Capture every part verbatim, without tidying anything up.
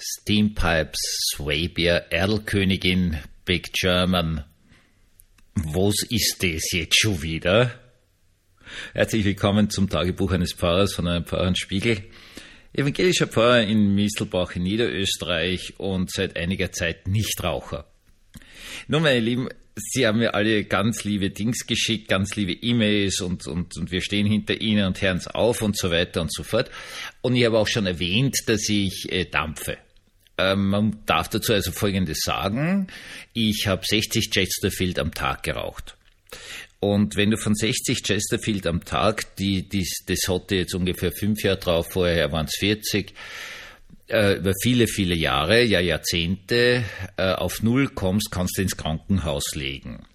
Steampipes, Swabia, Erlkönigin, Big German. Was ist das jetzt schon wieder? Herzlich willkommen zum Tagebuch eines Pfarrers von einem Pfarrerspiegel. Evangelischer Pfarrer in Mistelbach in Niederösterreich und seit einiger Zeit Nichtraucher. Nun, meine Lieben, Sie haben mir alle ganz liebe Dings geschickt, ganz liebe E-Mails und, und, und wir stehen hinter Ihnen und hören es auf und so weiter und so fort. Und ich habe auch schon erwähnt, dass ich äh, dampfe. Ähm, man darf dazu also Folgendes sagen. Ich habe sechzig Chesterfield am Tag geraucht. Und wenn du von sechzig Chesterfield am Tag, die, die, das hatte jetzt ungefähr fünf Jahre drauf, vorher waren es vierzig, äh, über viele, viele Jahre, ja Jahrzehnte, äh, auf Null kommst, kannst du ins Krankenhaus legen.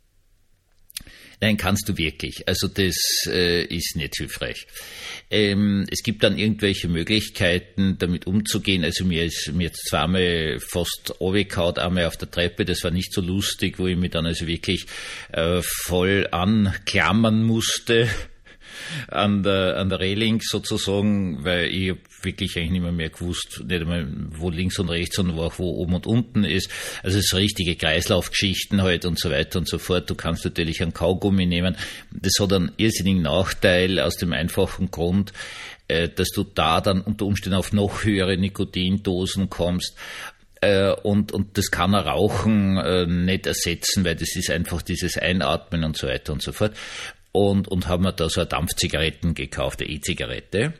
Nein, kannst du wirklich. Also das äh, ist nicht hilfreich. Ähm, es gibt dann irgendwelche Möglichkeiten, damit umzugehen. Also mir ist mir jetzt zweimal fast runtergehauen, einmal auf der Treppe. Das war nicht so lustig, wo ich mich dann also wirklich äh, voll anklammern musste an der, an der Reling sozusagen, weil ich wirklich eigentlich nicht mehr, mehr gewusst, nicht einmal wo links und rechts und wo auch wo oben und unten ist. Also es ist richtige Kreislaufgeschichten halt und so weiter und so fort. Du kannst natürlich einen Kaugummi nehmen. Das hat einen irrsinnigen Nachteil aus dem einfachen Grund, dass du da dann unter Umständen auf noch höhere Nikotindosen kommst. Und, und das kann ein Rauchen nicht ersetzen, weil das ist einfach dieses Einatmen und so weiter und so fort. Und, und haben wir da so eine Dampfzigaretten gekauft, eine E-Zigarette.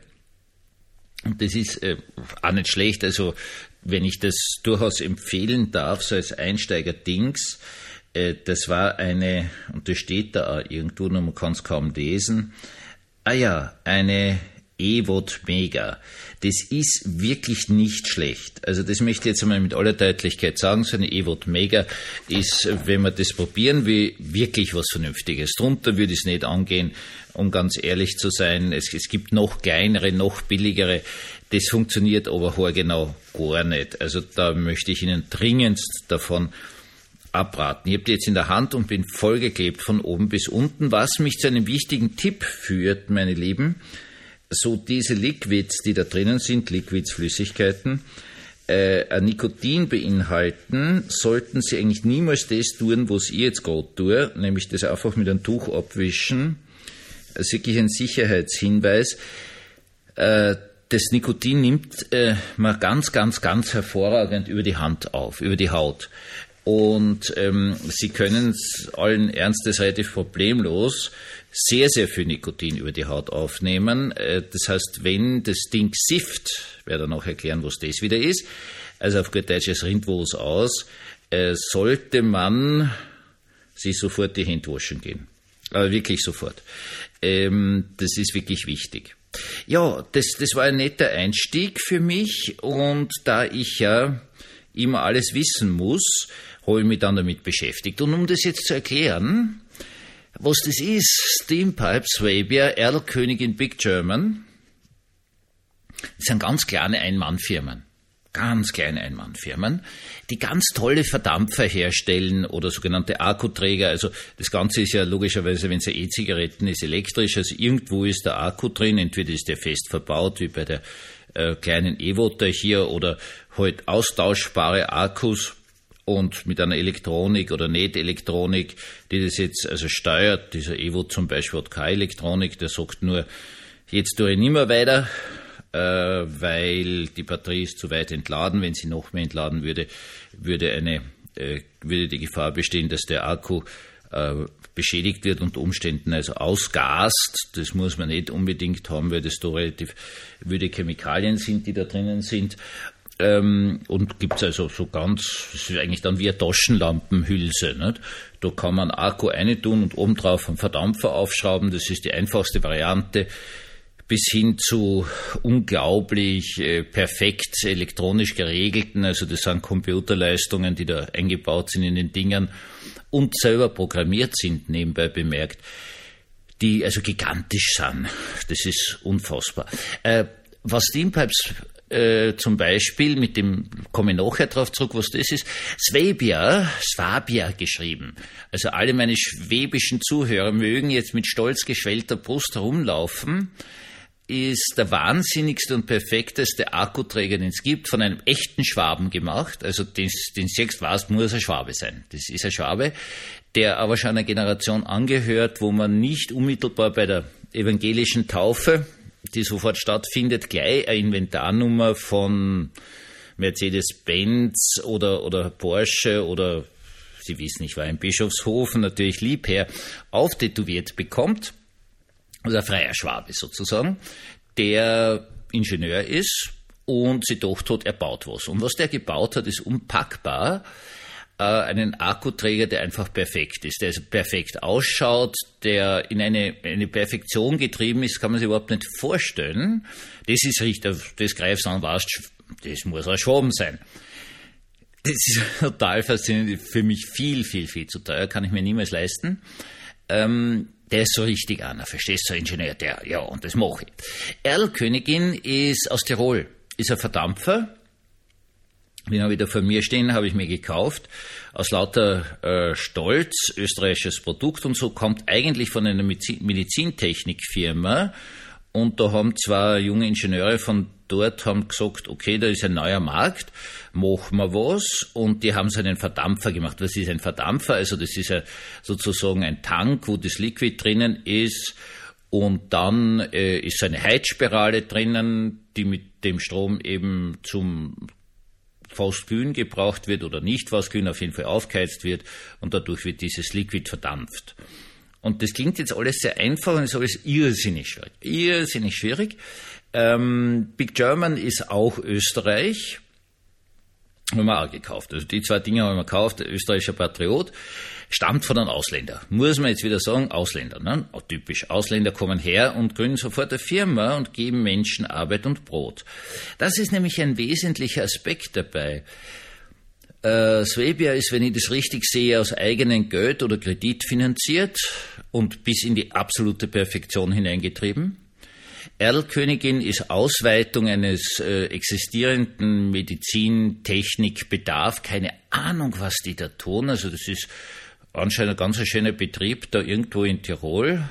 Und das ist äh, auch nicht schlecht, also wenn ich das durchaus empfehlen darf, so als Einsteiger-Dings, äh, das war eine, und das steht da auch irgendwo, nur man kann es kaum lesen, ah ja, eine E-Vot Mega. Das ist wirklich nicht schlecht. Also das möchte ich jetzt einmal mit aller Deutlichkeit sagen. So eine E-Vot Mega ist, wenn man das probieren will, wirklich was Vernünftiges. Drunter würde ich es nicht angehen, um ganz ehrlich zu sein. Es, es gibt noch kleinere, noch billigere. Das funktioniert aber haargenau gar nicht. Also da möchte ich Ihnen dringendst davon abraten. Ich habe die jetzt in der Hand und bin vollgeklebt von oben bis unten, was mich zu einem wichtigen Tipp führt, meine Lieben. So diese Liquids, die da drinnen sind, Liquids, Flüssigkeiten, äh, Nikotin beinhalten, sollten Sie eigentlich niemals das tun, was ich jetzt gerade tue, nämlich das einfach mit einem Tuch abwischen. Das ist wirklich ein Sicherheitshinweis. Äh, das Nikotin nimmt äh, man ganz, ganz, ganz hervorragend über die Hand auf, über die Haut. Und ähm, Sie können es allen Ernstes relativ problemlos sehr, sehr viel Nikotin über die Haut aufnehmen. Das heißt, wenn das Ding sifft, werde dann auch erklären, was das wieder ist, also auf gut Deutsch, es rinnt was aus, sollte man sich sofort die Hände waschen gehen. Aber wirklich sofort. Das ist wirklich wichtig. Ja, das, das war ein netter Einstieg für mich und da ich ja immer alles wissen muss, habe ich mich dann damit beschäftigt. Und um das jetzt zu erklären, was das ist, Steampipes, Swabia, Erlkönigin, Big German, das sind ganz kleine Ein-Mann-Firmen, ganz kleine Ein-Mann-Firmen, die ganz tolle Verdampfer herstellen oder sogenannte Akkuträger. Also das Ganze ist ja logischerweise, wenn es ja E-Zigaretten ist, elektrisch, also irgendwo ist der Akku drin, entweder ist der fest verbaut, wie bei der äh, kleinen E-Voter hier, oder halt austauschbare Akkus. Und mit einer Elektronik oder Nicht-Elektronik, die das jetzt also steuert, dieser Evo zum Beispiel hat keine Elektronik, der sagt nur, jetzt tue ich nicht mehr weiter, äh, weil die Batterie ist zu weit entladen. Wenn sie noch mehr entladen würde, würde eine, äh, würde die Gefahr bestehen, dass der Akku äh, beschädigt wird, unter Umständen also ausgast. Das muss man nicht unbedingt haben, weil das da relativ wüde Chemikalien sind, die da drinnen sind. Ähm, und gibt's also so ganz, das ist eigentlich dann wie eine Taschenlampenhülse, nicht? Da kann man Akku reintun und obendrauf einen Verdampfer aufschrauben, das ist die einfachste Variante, bis hin zu unglaublich äh, perfekt elektronisch geregelten, also das sind Computerleistungen, die da eingebaut sind in den Dingern und selber programmiert sind, nebenbei bemerkt, die also gigantisch sind. Das ist unfassbar. Äh, was Steampipes Äh, zum Beispiel, mit dem komme ich nachher drauf zurück, was das ist, Swabia, Swabia geschrieben. Also alle meine schwäbischen Zuhörer mögen jetzt mit stolz geschwellter Brust herumlaufen. ist der wahnsinnigste und perfekteste Akkuträger, den es gibt, von einem echten Schwaben gemacht. Also den, den siehst, weißt, muss ein Schwabe sein. Das ist ein Schwabe, der aber schon einer Generation angehört, wo man nicht unmittelbar bei der evangelischen Taufe, die sofort stattfindet, gleich eine Inventarnummer von Mercedes-Benz oder, oder Porsche oder, Sie wissen, ich war in Bischofshofen, natürlich Liebherr, auftätowiert bekommt. Also ein freier Schwabe sozusagen, der Ingenieur ist und sich gedacht hat, er baut was. Und was der gebaut hat, ist unpackbar. Äh, einen Akkuträger, der einfach perfekt ist, der also perfekt ausschaut, der in eine, eine Perfektion getrieben ist, kann man sich überhaupt nicht vorstellen. Das ist richtig, das greifst an, weißt, das muss ein Schwaben sein. Das ist total faszinierend, für mich viel, viel, viel zu teuer, kann ich mir niemals leisten. Ähm, Der ist so richtig einer, verstehst du, Ingenieur, der, ja, und das mache ich. Erlkönigin ist aus Tirol, ist ein Verdampfer. Den habe ich da vor mir stehen, habe ich mir gekauft. Aus lauter äh, Stolz, österreichisches Produkt und so, kommt eigentlich von einer Medizintechnikfirma. Und da haben zwei junge Ingenieure von dort haben gesagt, okay, da ist ein neuer Markt, machen wir was. Und die haben so einen Verdampfer gemacht. Was ist ein Verdampfer? Also das ist ein, sozusagen ein Tank, wo das Liquid drinnen ist. Und dann äh, ist so eine Heizspirale drinnen, die mit dem Strom eben zum fast kühlen gebraucht wird oder nicht fast kühlen, auf jeden Fall aufgeheizt wird. Und dadurch wird dieses Liquid verdampft. Und das klingt jetzt alles sehr einfach und ist alles irrsinnig schwierig. Irrsinnig schwierig. Ähm, Big German ist auch Österreich. Haben wir auch gekauft. Also die zwei Dinge haben wir gekauft. Der österreichische Patriot stammt von einem Ausländer. Muss man jetzt wieder sagen, Ausländer. Ne? Auch typisch. Ausländer kommen her und gründen sofort eine Firma und geben Menschen Arbeit und Brot. Das ist nämlich ein wesentlicher Aspekt dabei. Äh, Swabia ist, wenn ich das richtig sehe, aus eigenem Geld oder Kredit finanziert und bis in die absolute Perfektion hineingetrieben. Erlkönigin ist Ausweitung eines äh, existierenden Medizintechnikbedarf. Keine Ahnung, was die da tun. Also das ist anscheinend ein ganz schöner Betrieb da irgendwo in Tirol.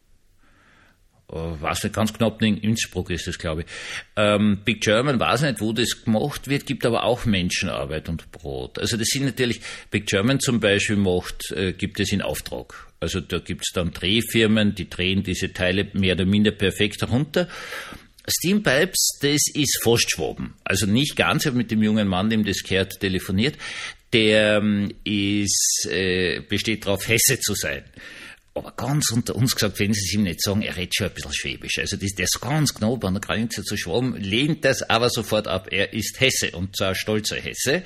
Äh, weiß nicht, ganz knapp in Innsbruck ist das, glaube ich. Ähm, Big German, weiß nicht, wo das gemacht wird, gibt aber auch Menschenarbeit und Brot. Also das sind natürlich, Big German zum Beispiel macht, äh, gibt es in Auftrag. Also da gibt's dann Drehfirmen, die drehen diese Teile mehr oder minder perfekt herunter. Steampipes, das ist fast Schwaben. Also nicht ganz, ich habe mit dem jungen Mann, dem das gehört, telefoniert. Der ist, äh, besteht darauf, Hesse zu sein. Aber ganz unter uns gesagt, wenn Sie es ihm nicht sagen, er redet schon ein bisschen Schwäbisch. Also das, der ist ganz knapp an der Grenze zu Schwaben, lehnt das aber sofort ab. Er ist Hesse und zwar stolzer Hesse.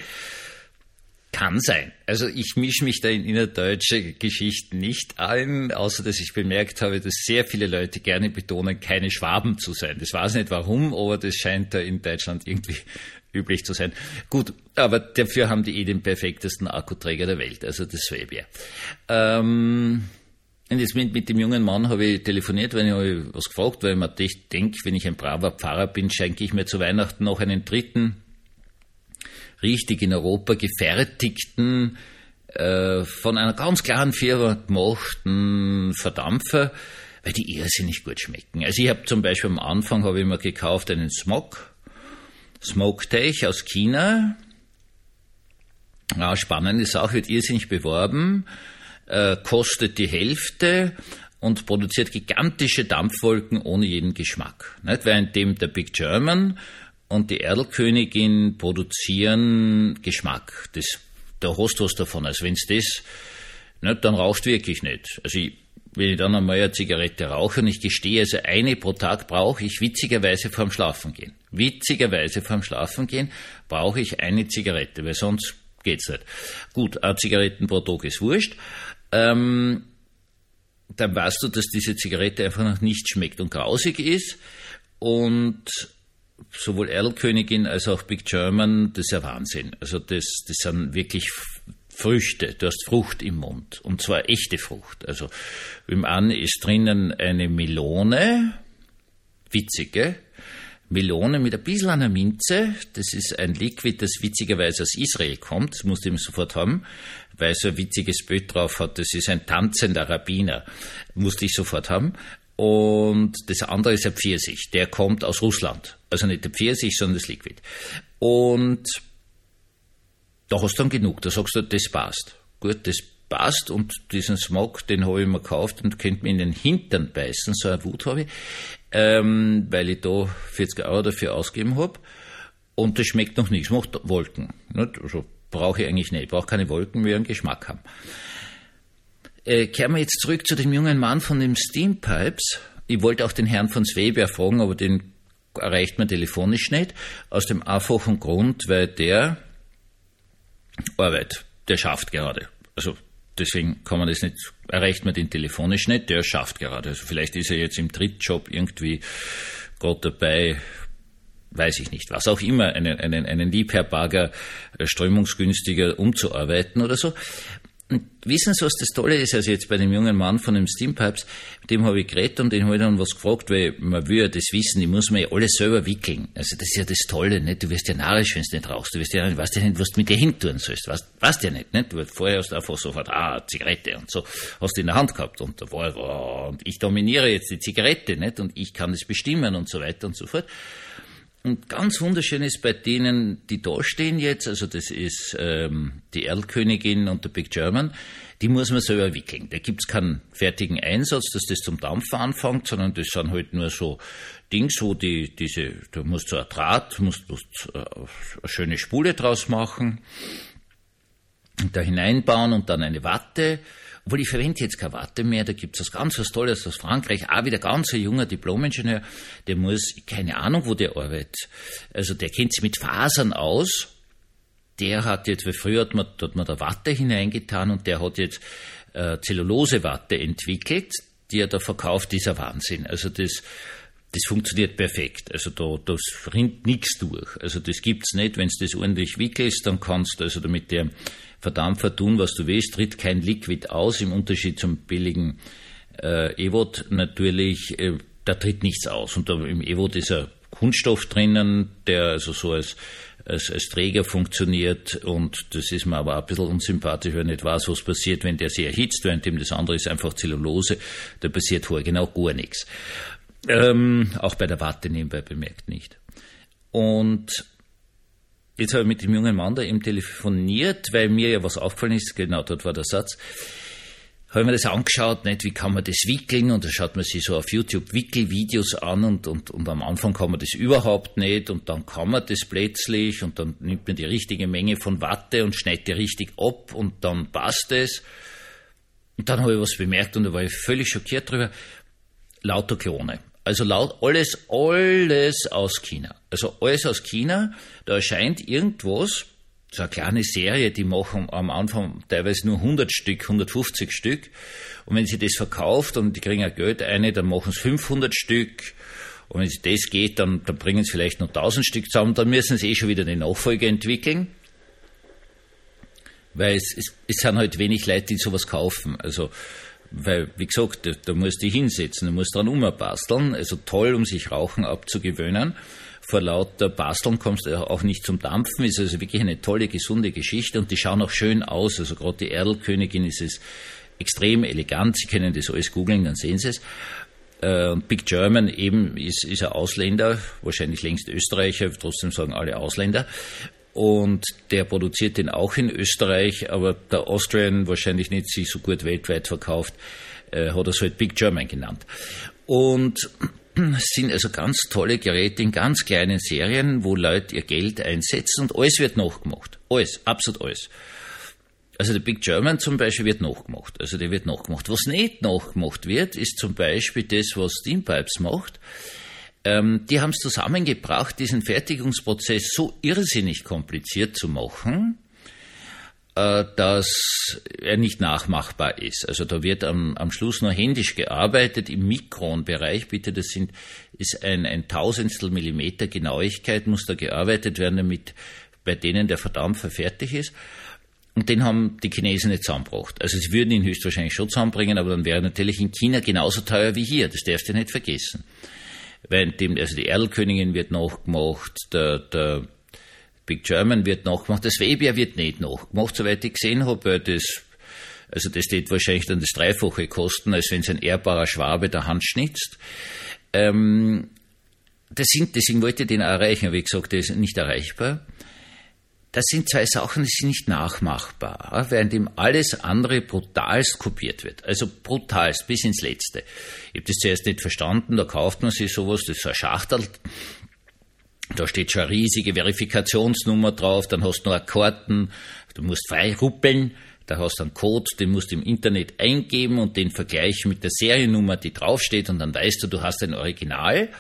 Kann sein. Also ich mische mich da in innerdeutsche Geschichten nicht ein, außer dass ich bemerkt habe, dass sehr viele Leute gerne betonen, keine Schwaben zu sein. Das weiß nicht warum, aber das scheint da in Deutschland irgendwie üblich zu sein. Gut, aber dafür haben die eh den perfektesten Akkuträger der Welt, also das Swabia. Ähm, und jetzt mit, mit dem jungen Mann habe ich telefoniert, weil ich habe was gefragt, weil ich mir denke, wenn ich ein braver Pfarrer bin, schenke ich mir zu Weihnachten noch einen dritten richtig in Europa gefertigten, äh, von einer ganz klaren Firma gemachten Verdampfer, weil die irrsinnig gut schmecken. Also ich habe zum Beispiel am Anfang habe ich mir gekauft einen Smok, Smokteich aus China. Ja, spannende Sache, wird irrsinnig beworben, äh, kostet die Hälfte und produziert gigantische Dampfwolken ohne jeden Geschmack. Nicht? Während dem der Big German und die Erlkönigin produzieren Geschmack. Das, da hast du was davon. Also wenn's das, nicht, dann rauchst du wirklich nicht. Also ich, wenn ich dann einmal eine Zigarette rauche und ich gestehe, also eine pro Tag brauche ich witzigerweise vorm Schlafengehen. Witzigerweise vorm Schlafengehen brauche ich eine Zigarette, weil sonst geht's nicht. Gut, eine Zigaretten pro Tag ist wurscht. Ähm, dann weißt du, dass diese Zigarette einfach noch nicht schmeckt und grausig ist und sowohl Erlkönigin als auch Big German, das ist ja Wahnsinn. Also das, das sind wirklich Früchte. Du hast Frucht im Mund. Und zwar echte Frucht. Also im einen ist drinnen eine Melone, witzige Melone mit ein bisschen einer Minze. Das ist ein Liquid, das witzigerweise aus Israel kommt. Das musst du ihm sofort haben, weil so ein witziges Bild drauf hat. Das ist ein tanzender Rabbiner. Musste ich sofort haben. Und das andere ist der Pfirsich, der kommt aus Russland. Also nicht der Pfirsich, sondern das Liquid. Und da hast du dann genug, da sagst du, das passt. Gut, das passt und diesen Smog, den habe ich mir gekauft und könnte mir in den Hintern beißen, so eine Wut habe ich, ähm, weil ich da vierzig Euro dafür ausgegeben habe. Und das schmeckt noch nichts, macht Wolken. Nicht? Also brauche ich eigentlich nicht, ich brauche keine Wolken, die einen Geschmack haben. Äh, kehren wir jetzt zurück zu dem jungen Mann von den Steampipes. Ich wollte auch den Herrn von Sweber fragen, aber den erreicht man telefonisch nicht. Aus dem einfachen Grund, weil der Arbeit, der schafft gerade. Also deswegen kann man das nicht, erreicht man den telefonisch nicht, der schafft gerade. Also vielleicht ist er jetzt im Drittjob irgendwie gerade dabei, weiß ich nicht, was auch immer, einen, einen, einen Liebherr-Bagger strömungsgünstiger umzuarbeiten oder so. Und wissen Sie, was das Tolle ist? Also jetzt bei dem jungen Mann von den Steampipes, mit dem habe ich geredet und den habe ich dann was gefragt, weil man will ja das wissen, die muss man ja alles selber wickeln. Also das ist ja das Tolle, nicht? Du wirst ja narrisch, wenn du nicht rauchst. Du wirst ja, weißt ja nicht, was du mit dir hintun sollst. Weißt, weißt ja nicht, nicht? Du vorher hast du einfach sofort, ah, Zigarette und so, hast du in der Hand gehabt und da war, oh, und ich dominiere jetzt die Zigarette, nicht? Und ich kann das bestimmen und so weiter und so fort. Und ganz wunderschön ist bei denen, die da stehen jetzt, also das ist ähm, die Erlkönigin und der Big German, die muss man selber wickeln. Da gibt's keinen fertigen Einsatz, dass das zum Dampfen anfängt, sondern das sind halt nur so Dings, wo die, diese, da musst du ein Draht, musst du eine schöne Spule draus machen, und da hineinbauen und dann eine Watte. Obwohl ich verwende jetzt keine Watte mehr, da gibt's was ganz was Tolles aus Frankreich, auch wieder ganz ein junger Diplomingenieur, der muss, keine Ahnung, wo der arbeitet, also der kennt sich mit Fasern aus, der hat jetzt, weil früher hat man, hat man da Watte hineingetan und der hat jetzt äh, Zellulosewatte entwickelt, die er da verkauft, dieser Wahnsinn, also das, das funktioniert perfekt, also da, das rinnt nichts durch, also das gibt's nicht, wenn du das ordentlich wickelst, dann kannst du also damit der Verdampfer tun, was du willst, tritt kein Liquid aus, im Unterschied zum billigen äh, Evod natürlich, äh, da tritt nichts aus. Und da, im Evod ist ein Kunststoff drinnen, der also so als, als, als Träger funktioniert und das ist mir aber auch ein bisschen unsympathisch, weil ich nicht weiß, was passiert, wenn der sich erhitzt, während dem das andere ist einfach Zellulose, da passiert vorher genau gar nichts. Ähm, auch bei der Watte nebenbei bemerkt nicht. Und jetzt habe ich mit dem jungen Mann da eben telefoniert, weil mir ja was aufgefallen ist, genau dort war der Satz, habe ich mir das angeschaut, nicht, wie kann man das wickeln, und da schaut man sich so auf YouTube Wickelvideos an und, und, und am Anfang kann man das überhaupt nicht und dann kann man das plötzlich und dann nimmt man die richtige Menge von Watte und schneidet die richtig ab und dann passt es. Und dann habe ich was bemerkt und da war ich völlig schockiert drüber, lauter Klone. Also laut alles, alles aus China. Also alles aus China. Da erscheint irgendwas, so eine kleine Serie, die machen am Anfang teilweise nur hundert Stück, hundertfünfzig Stück. Und wenn sie das verkauft und die kriegen ein Geld eine, dann machen sie fünfhundert Stück. Und wenn es das geht, dann, dann bringen sie vielleicht noch tausend Stück zusammen. Dann müssen sie eh schon wieder eine Nachfolge entwickeln. Weil es, es, es sind halt wenig Leute, die sowas kaufen. Also, weil, wie gesagt, da, da musst du dich hinsetzen, du musst dran umbasteln, also toll, um sich Rauchen abzugewöhnen. Vor lauter Basteln kommst du auch nicht zum Dampfen, ist also wirklich eine tolle, gesunde Geschichte und die schauen auch schön aus, also gerade die Erlkönigin ist es extrem elegant, Sie können das alles googeln, dann sehen Sie es. Und Big German eben ist, ist ein Ausländer, wahrscheinlich längst Österreicher, trotzdem sagen alle Ausländer. Und der produziert den auch in Österreich, aber der Austrian wahrscheinlich nicht sich so gut weltweit verkauft, äh, hat er es halt Big German genannt. Und es sind also ganz tolle Geräte in ganz kleinen Serien, wo Leute ihr Geld einsetzen und alles wird nachgemacht. Alles, absolut alles. Also der Big German zum Beispiel wird nachgemacht. Also der wird nachgemacht. Was nicht nachgemacht wird, ist zum Beispiel das, was Steampipes macht. Ähm, die haben es zusammengebracht, diesen Fertigungsprozess so irrsinnig kompliziert zu machen, äh, dass er nicht nachmachbar ist. Also da wird am, am Schluss nur händisch gearbeitet im Mikronbereich. Bitte, das sind, ist ein, ein Tausendstel Millimeter Genauigkeit, muss da gearbeitet werden, damit bei denen der Verdampfer fertig ist. Und den haben die Chinesen nicht zusammengebracht. Also sie würden ihn höchstwahrscheinlich schon zusammenbringen, aber dann wäre er natürlich in China genauso teuer wie hier. Das darfst du nicht vergessen. Weil dem, also die Erlkönigin wird nachgemacht, der, der Big German wird nachgemacht, das Sweber wird nicht nachgemacht, soweit ich gesehen habe, weil das Also das wird wahrscheinlich dann das Dreifache kosten, als wenn es ein ehrbarer Schwabe der Hand schnitzt. Ähm, das sind, deswegen wollte ich den auch erreichen, aber wie gesagt, der ist nicht erreichbar. Das sind zwei Sachen, die sind nicht nachmachbar, während ihm alles andere brutalst kopiert wird. Also brutalst, bis ins Letzte. Ich habe das zuerst nicht verstanden, da kauft man sich sowas, das ist so eine Schachtel, da steht schon eine riesige Verifikationsnummer drauf, dann hast du noch eine Karten, du musst frei ruppeln, da hast du einen Code, den musst du im Internet eingeben und den vergleichen mit der Seriennummer, die draufsteht, und dann weißt du, du hast ein Original.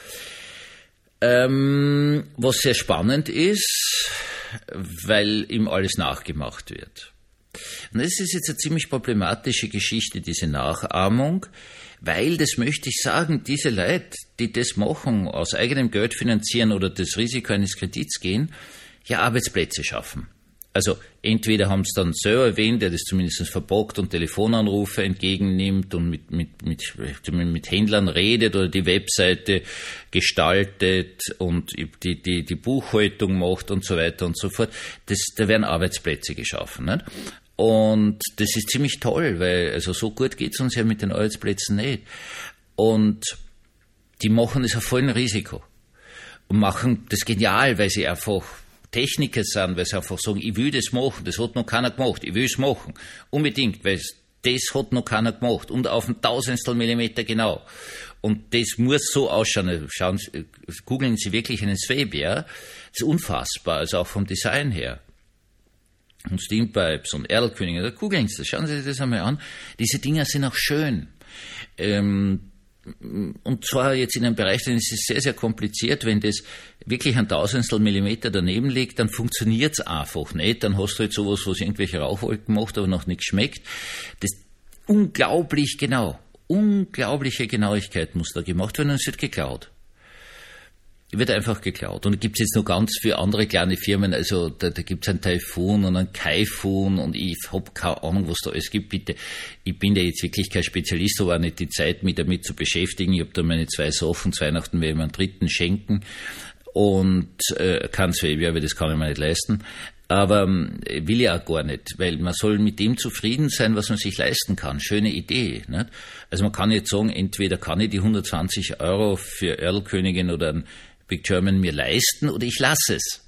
Ähm, was sehr spannend ist, weil ihm alles nachgemacht wird. Und das ist jetzt eine ziemlich problematische Geschichte, diese Nachahmung, weil, das möchte ich sagen, diese Leute, die das machen, aus eigenem Geld finanzieren oder das Risiko eines Kredits gehen, ja Arbeitsplätze schaffen. Also entweder haben es dann selber erwähnt, der das zumindest verpackt und Telefonanrufe entgegennimmt und mit, mit, mit, mit Händlern redet oder die Webseite gestaltet und die, die, die Buchhaltung macht und so weiter und so fort. Das, da werden Arbeitsplätze geschaffen, nicht? Und das ist ziemlich toll, weil also so gut geht's uns ja mit den Arbeitsplätzen nicht. Und die machen das auf vollen Risiko und machen das genial, weil sie einfach Techniker sind, weil sie einfach sagen, ich will das machen, das hat noch keiner gemacht, ich will es machen. Unbedingt, weil das hat noch keiner gemacht und auf ein Tausendstel Millimeter genau. Und das muss so ausschauen. Schauen Sie, googeln Sie wirklich einen Swabier, das ist unfassbar, also auch vom Design her. Und Steampipes und Erlkönig, da googeln Sie das, schauen Sie sich das einmal an. Diese Dinger sind auch schön. Ähm, Und zwar jetzt in einem Bereich, denn es ist sehr, sehr kompliziert. Wenn das wirklich ein Tausendstel Millimeter daneben liegt, dann funktioniert's einfach nicht. Dann hast du halt sowas, was irgendwelche Rauchwolken macht, aber noch nichts schmeckt. Das ist unglaublich genau. Unglaubliche Genauigkeit muss da gemacht werden und es wird geklaut. Wird einfach geklaut. Und da gibt's jetzt noch ganz viele andere kleine Firmen, also da, da gibt's ein Taifun und ein Kaifun und ich hab keine Ahnung, was da alles gibt, bitte. Ich bin da jetzt wirklich kein Spezialist, aber auch nicht die Zeit, mich damit zu beschäftigen. Ich hab da meine zwei Sachen, zu Weihnachten werde ich mir einen dritten schenken und äh, kein Swabier, weil das kann ich mir nicht leisten. Aber äh, will ich auch gar nicht, weil man soll mit dem zufrieden sein, was man sich leisten kann. Schöne Idee, nicht? Also man kann jetzt sagen, entweder kann ich die hundertzwanzig Euro für Erlkönigin oder ein Big German mir leisten oder ich lasse es.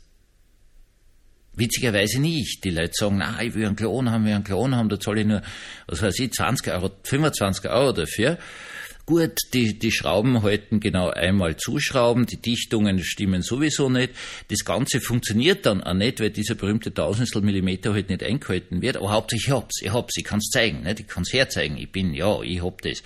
Witzigerweise nicht. Die Leute sagen, na, ich will einen Klon haben, ich will einen Klon haben, da zahle ich nur, was weiß ich, zwanzig Euro, fünfundzwanzig Euro dafür. Gut, die, die Schrauben halten genau einmal zuschrauben, die Dichtungen stimmen sowieso nicht. Das Ganze funktioniert dann auch nicht, weil dieser berühmte Tausendstel Millimeter halt nicht eingehalten wird. Aber hauptsächlich ich hab's, ich hab's, ich kann's zeigen, nicht? Ich kann's herzeigen, ich bin, ja, ich hab das.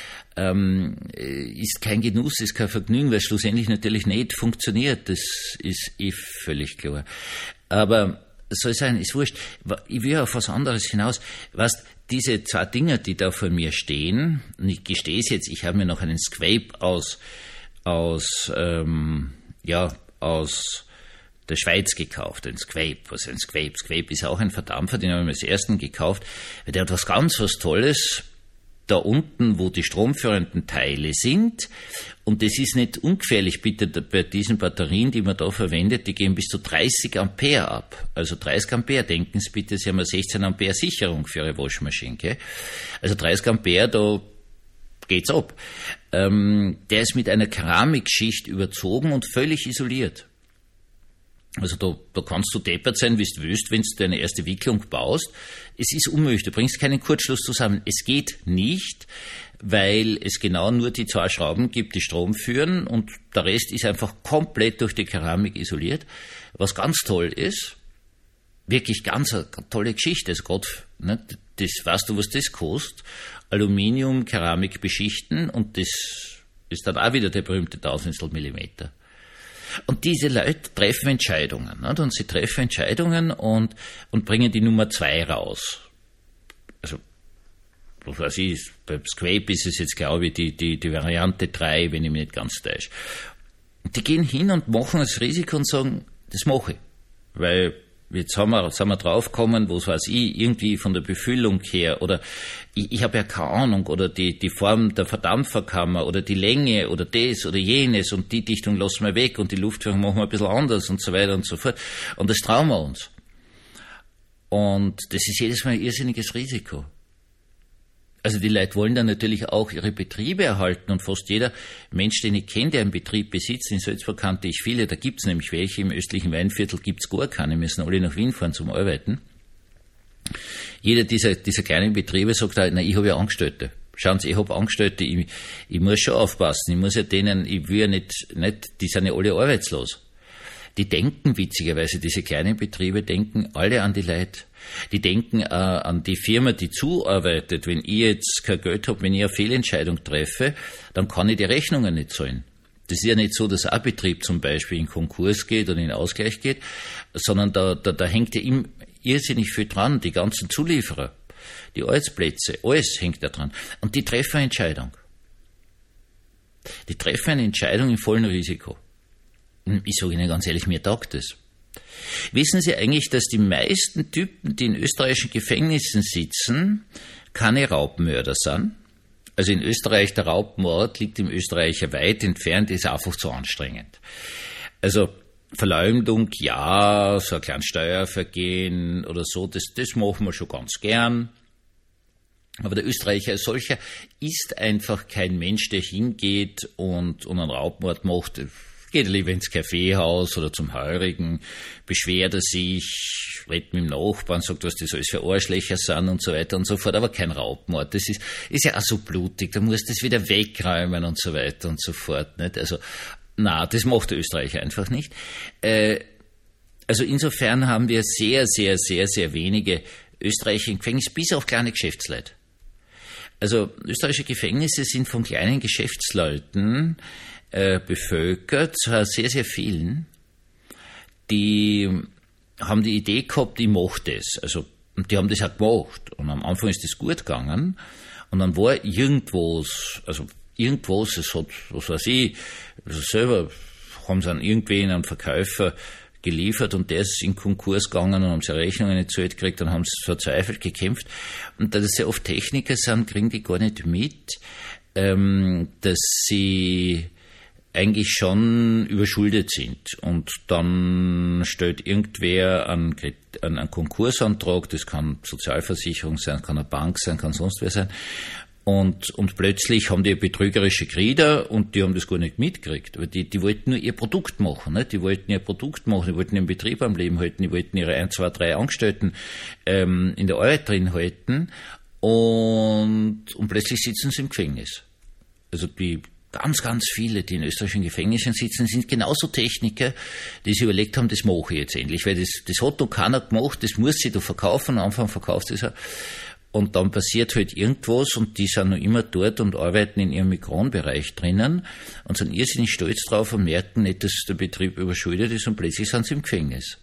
Ähm, ist kein Genuss, ist kein Vergnügen, weil es schlussendlich natürlich nicht funktioniert. Das ist eh völlig klar. Aber soll sein, ist wurscht. Ich will auf was anderes hinaus. Weißt, diese zwei Dinger, die da vor mir stehen, und ich gestehe es jetzt, ich habe mir noch einen Squape aus, aus, ähm, ja, aus der Schweiz gekauft, ein Squape, was ein Squape. Squape ist auch ein Verdampfer, den habe ich mir als ersten gekauft, weil der hat was ganz was Tolles. Da unten, wo die stromführenden Teile sind. Und das ist nicht ungefährlich, bitte, bei diesen Batterien, die man da verwendet, die gehen bis zu dreißig Ampere ab. Also dreißig Ampere, denken Sie bitte, Sie haben eine sechzehn Ampere Sicherung für Ihre Waschmaschine. Gell? Also dreißig Ampere, da geht's ab. Ähm, der ist mit einer Keramikschicht überzogen und völlig isoliert. Also da, da kannst du deppert sein, wie du willst, wenn du deine erste Wicklung baust. Es ist unmöglich, du bringst keinen Kurzschluss zusammen. Es geht nicht, weil es genau nur die zwei Schrauben gibt, die Strom führen und der Rest ist einfach komplett durch die Keramik isoliert. Was ganz toll ist, wirklich ganz eine tolle Geschichte. Also gerade, ne, das, weißt du, was das kostet? Aluminium, Keramik beschichten und das ist dann auch wieder der berühmte Tausendstel Millimeter. Und diese Leute treffen Entscheidungen, nicht? Und sie treffen Entscheidungen und, und bringen die Nummer zwei raus. Also, was weiß ich, beim Squape ist es jetzt, glaube ich, die, die, die Variante drei, wenn ich mich nicht ganz täusche. Und die gehen hin und machen das Risiko und sagen, das mache ich. Weil jetzt haben wir, sind wir draufgekommen, was weiß ich, irgendwie von der Befüllung her, oder ich, ich habe ja keine Ahnung, oder die, die Form der Verdampferkammer, oder die Länge, oder das, oder jenes, und die Dichtung lassen wir weg, und die Luftführung machen wir ein bisschen anders, und so weiter und so fort. Und das trauen wir uns. Und das ist jedes Mal ein irrsinniges Risiko. Also die Leute wollen dann natürlich auch ihre Betriebe erhalten und fast jeder Mensch, den ich kenne, der einen Betrieb besitzt, in Salzburg kannte ich viele, da gibt's nämlich welche, im östlichen Weinviertel gibt's gar keine, müssen alle nach Wien fahren zum Arbeiten. Jeder dieser, dieser kleinen Betriebe sagt halt, na, ich habe ja Angestellte. Schauen Sie, ich habe Angestellte, ich, ich muss schon aufpassen, ich muss ja denen, ich will ja nicht, nicht, die sind ja alle arbeitslos. Die denken witzigerweise, diese kleinen Betriebe denken alle an die Leute. Die denken äh, an die Firma, die zuarbeitet. Wenn ich jetzt kein Geld habe, wenn ich eine Fehlentscheidung treffe, dann kann ich die Rechnungen nicht zahlen. Das ist ja nicht so, dass ein Betrieb zum Beispiel in Konkurs geht oder in Ausgleich geht, sondern da, da, da hängt ja ihm irrsinnig viel dran, die ganzen Zulieferer, die Arbeitsplätze, alles hängt da dran. Und die treffen eine Entscheidung. Die treffen eine Entscheidung im vollen Risiko. Ich sage Ihnen ganz ehrlich, mir taugt das. Wissen Sie eigentlich, dass die meisten Typen, die in österreichischen Gefängnissen sitzen, keine Raubmörder sind? Also in Österreich, der Raubmord liegt im Österreicher weit entfernt, ist einfach zu anstrengend. Also Verleumdung, ja, so ein kleines Steuervergehen oder so, das, das machen wir schon ganz gern. Aber der Österreicher als solcher ist einfach kein Mensch, der hingeht und, und einen Raubmord macht. Geht er lieber ins Kaffeehaus oder zum Heurigen, beschwert er sich, redet mit dem Nachbarn, sagt, was das alles für Arschlöcher sind und so weiter und so fort, aber kein Raubmord. Das ist, ist ja auch so blutig, da musst du das wieder wegräumen und so weiter und so fort, nicht? Also, na, das macht der Österreicher einfach nicht. Äh, also insofern haben wir sehr, sehr, sehr, sehr wenige Österreicher im Gefängnis, bis auf kleine Geschäftsleute. Also österreichische Gefängnisse sind von kleinen Geschäftsleuten äh, bevölkert, zwar sehr, sehr vielen, die haben die Idee gehabt, ich mache das. Also, und die haben das auch gemacht. Und am Anfang ist das gut gegangen. Und dann war irgendwas, also irgendwas, es hat, was weiß ich, also selber haben sie an irgendwen, einen Verkäufer geliefert und der ist in Konkurs gegangen und haben sie Rechnungen nicht zahlt gekriegt, dann haben sie verzweifelt gekämpft. Und da das ja oft Techniker sind, kriegen die gar nicht mit, ähm, dass sie eigentlich schon überschuldet sind. Und dann stellt irgendwer einen, einen, einen Konkursantrag, das kann Sozialversicherung sein, kann eine Bank sein, kann sonst wer sein. Und, und plötzlich haben die betrügerische Glieder und die haben das gar nicht mitgekriegt. Aber die, die wollten nur ihr Produkt machen, nicht? Die wollten ihr Produkt machen, die wollten ihren Betrieb am Leben halten, die wollten ihre ein, zwei, drei Angestellten ähm, in der Arbeit drin halten und, und plötzlich sitzen sie im Gefängnis. Also die ganz, ganz viele, die in österreichischen Gefängnissen sitzen, sind genauso Techniker, die sich überlegt haben, das mache ich jetzt endlich, weil das, das hat noch keiner gemacht, das muss sie da verkaufen, am Anfang verkauft es auch. Und dann passiert halt irgendwas und die sind noch immer dort und arbeiten in ihrem Mikronbereich drinnen und sind irrsinnig stolz drauf und merken nicht, dass der Betrieb überschuldet ist und plötzlich sind sie im Gefängnis.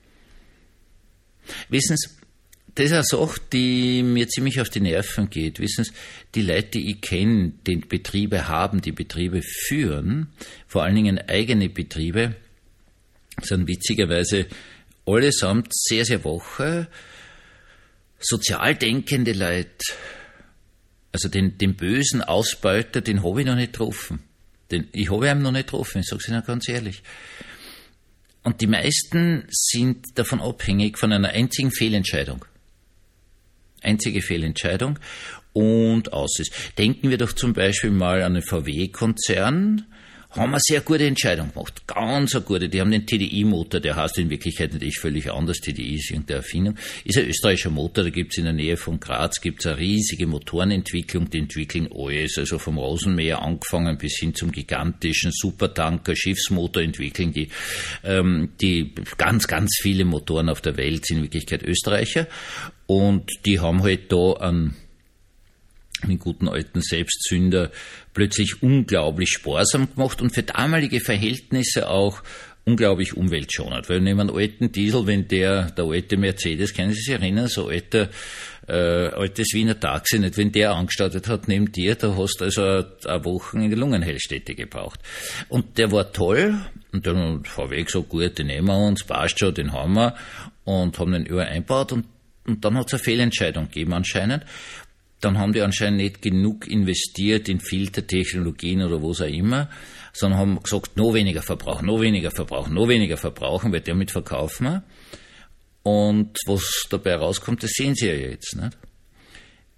Wissen Sie, das ist eine Sache, die mir ziemlich auf die Nerven geht. Wissen Sie, die Leute, die ich kenne, die Betriebe haben, die Betriebe führen, vor allen Dingen eigene Betriebe, sind witzigerweise allesamt sehr, sehr wache, sozial denkende Leute. Also den, den bösen Ausbeuter, den habe ich noch nicht getroffen. Den, ich habe ihn noch nicht getroffen, ich sage es Ihnen ganz ehrlich. Und die meisten sind davon abhängig von einer einzigen Fehlentscheidung. Einzige Fehlentscheidung und aus ist. Denken wir doch zum Beispiel mal an den V W-Konzern, haben eine sehr gute Entscheidung gemacht, ganz eine gute. Die haben den T D I-Motor, der heißt in Wirklichkeit natürlich völlig anders, T D I ist irgendeine Erfindung, ist ein österreichischer Motor, da gibt's in der Nähe von Graz, gibt's eine riesige Motorenentwicklung, die entwickeln alles, also vom Rosenmäher angefangen bis hin zum gigantischen Supertanker, Schiffsmotor entwickeln die, ähm, die ganz, ganz viele Motoren auf der Welt sind in Wirklichkeit Österreicher und die haben halt da einen den guten alten Selbstzünder plötzlich unglaublich sparsam gemacht und für damalige Verhältnisse auch unglaublich umweltschonend. Weil neben einem alten Diesel, wenn der, der alte Mercedes, können Sie sich erinnern, so alter, äh, altes Wiener Taxi, nicht, wenn der angestartet hat neben dir, da hast du also eine Woche in die Lungenheilstätte gebraucht. Und der war toll und dann hat V W gesagt, gut, den nehmen wir uns, passt schon, den haben wir und haben den überall eingebaut und, und dann hat es eine Fehlentscheidung gegeben anscheinend. Dann haben die anscheinend nicht genug investiert in Filtertechnologien oder was auch immer, sondern haben gesagt, noch weniger verbrauchen, noch weniger verbrauchen, noch weniger verbrauchen, weil damit verkaufen wir. Und was dabei rauskommt, das sehen Sie ja jetzt, nicht?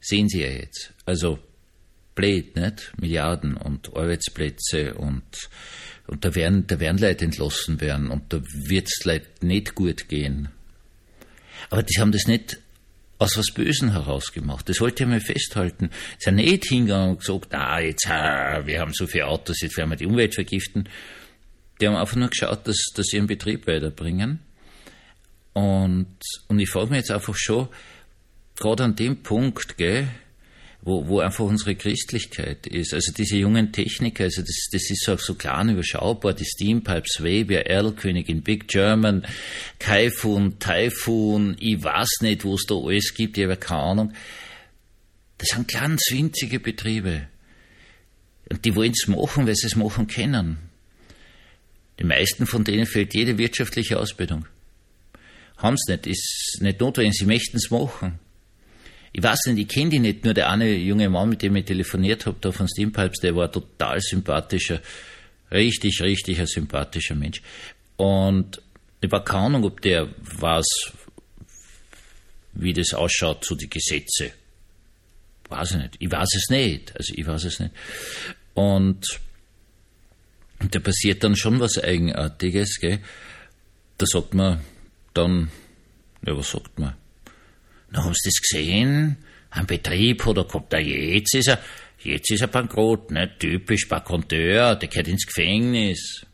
sehen Sie ja jetzt. Also blöd, nicht? Milliarden und Arbeitsplätze und, und da werden, da werden Leute entlassen werden und da wird es Leuten nicht gut gehen. Aber die haben das nicht aus was Bösen herausgemacht. Das wollte ich mal festhalten. Sie sind nicht hingegangen und gesagt, ah, jetzt, ah, wir haben so viele Autos, jetzt werden wir die Umwelt vergiften. Die haben einfach nur geschaut, dass, dass sie ihren Betrieb weiterbringen. Und, und ich frage mich jetzt einfach schon, gerade an dem Punkt, gell, wo, wo einfach unsere Christlichkeit ist, also diese jungen Techniker, also das, das ist auch so klein überschaubar, die Steampipe, Swabia, Erlkönigin, Big German, Kaifun, Typhoon, ich weiß nicht, wo es da alles gibt, ich habe keine Ahnung. Das sind ganz winzige Betriebe. Und die wollen es machen, weil sie es machen können. Die meisten von denen fehlt jede wirtschaftliche Ausbildung. Haben es nicht, ist nicht notwendig, sie möchten es machen. Ich weiß nicht, ich kenne die nicht, nur der eine junge Mann, mit dem ich telefoniert habe, da von Steampipes, der war total sympathischer, richtig, richtig ein sympathischer Mensch. Und ich habe keine Ahnung, ob der weiß, wie das ausschaut, so die Gesetze. Weiß ich nicht. Ich weiß es nicht. Also ich weiß es nicht. Und, und da passiert dann schon was Eigenartiges, gell? Da sagt man dann, ja, was sagt man? Na, haben Sie das gesehen? Ein Betrieb oder kommt da jetzt ist er, jetzt ist er bankrott, ne? Typisch Bankrotteur, der gehört ins Gefängnis.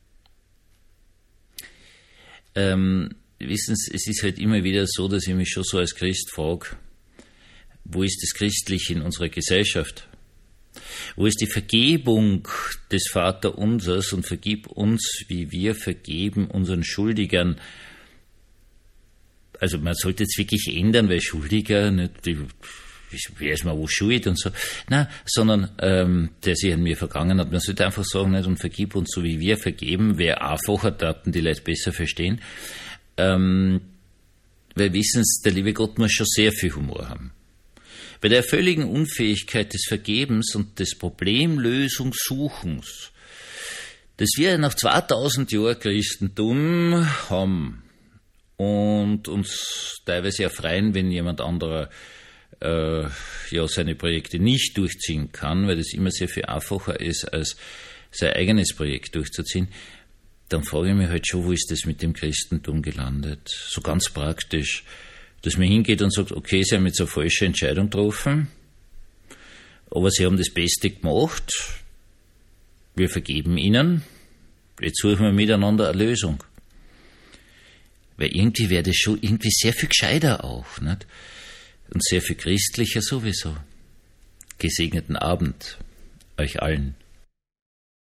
Ähm, wissen Sie, es ist halt immer wieder so, dass ich mich schon so als Christ frage, wo ist das Christliche in unserer Gesellschaft? Wo ist die Vergebung des Vaterunsers und vergib uns, wie wir vergeben unseren Schuldigern? Also man sollte es wirklich ändern, weil Schuldiger, nicht, die, wer ist mal wo schuld und so, nein, sondern ähm, der sich an mir vergangen hat. Man sollte einfach sagen, nicht, und vergib uns so, wie wir vergeben, wäre einfacher, taten die Leute besser verstehen. Ähm, weil wissen Sie, der liebe Gott muss schon sehr viel Humor haben. Bei der völligen Unfähigkeit des Vergebens und des Problemlösungssuchens, das wir nach zweitausend Jahren Christentum haben, und uns teilweise erfreuen, wenn jemand anderer äh, ja seine Projekte nicht durchziehen kann, weil das immer sehr viel einfacher ist, als sein eigenes Projekt durchzuziehen, dann frage ich mich halt schon, wo ist das mit dem Christentum gelandet? So ganz praktisch, dass man hingeht und sagt, okay, Sie haben jetzt eine falsche Entscheidung getroffen, aber Sie haben das Beste gemacht, wir vergeben Ihnen, jetzt suchen wir miteinander eine Lösung. Weil irgendwie wäre das schon irgendwie sehr viel gescheiter auch, nicht? Und sehr viel christlicher sowieso. Gesegneten Abend euch allen.